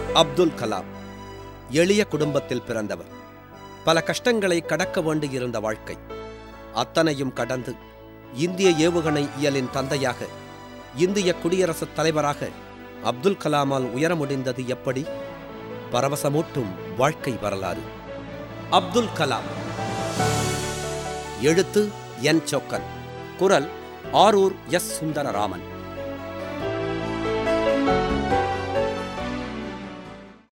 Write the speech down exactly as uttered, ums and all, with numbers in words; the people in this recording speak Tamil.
அப்துல் கலாம் எளிய குடும்பத்தில் பிறந்தவர். பல கஷ்டங்களை கடக்க வேண்டியிருந்த வாழ்க்கை. அத்தனையும் கடந்து இந்திய ஏவுகணை இயலின் தந்தையாக, இந்திய குடியரசுத் தலைவராக அப்துல் கலாமால் உயர முடிந்தது எப்படி? பரவசமூட்டும் வாழ்க்கை வரலாறு. அப்துல் கலாம். எழுத்து என் சொக்கன். குரல் ஆரூர் எஸ் சுந்தரராமன்.